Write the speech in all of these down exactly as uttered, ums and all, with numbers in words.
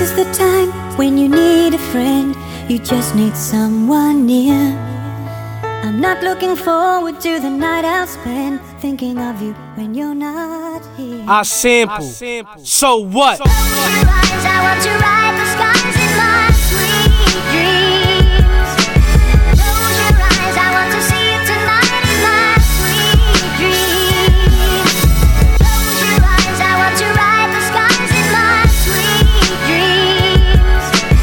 is the time when you need a friend, you just need someone near. I'm not looking forward to the night I'll spend thinking of you when you're not here. I sample, so what? Close your eyes, I want to ride the skies in my sweet dreams. Close your eyes, I want to see you tonight in my sweet dreams. Close your eyes, I want to ride the skies in my sweet dreams.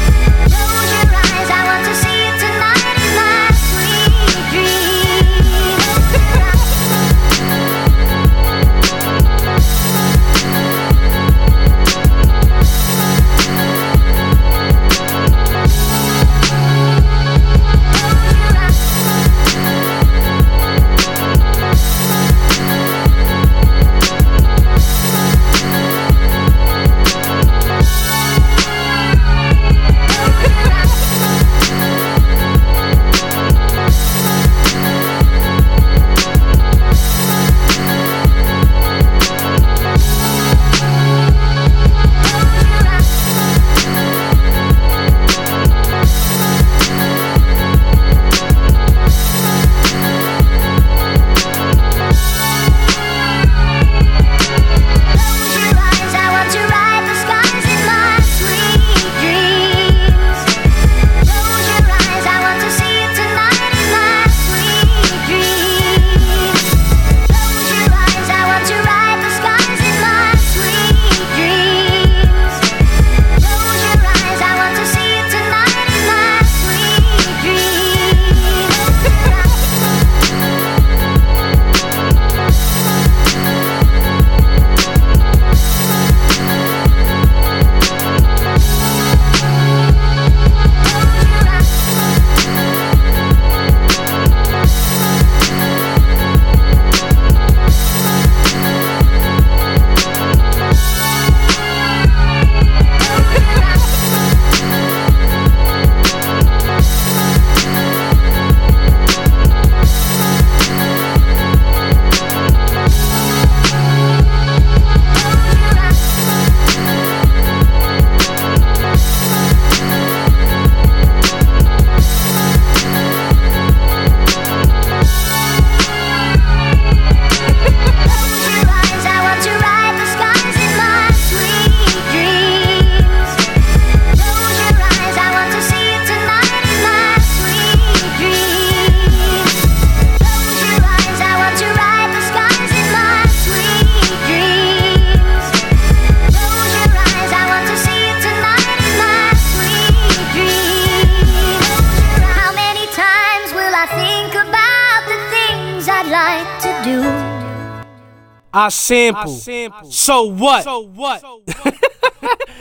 Close your eyes, I want to see you tonight in my sweet dreams. I sample, so what?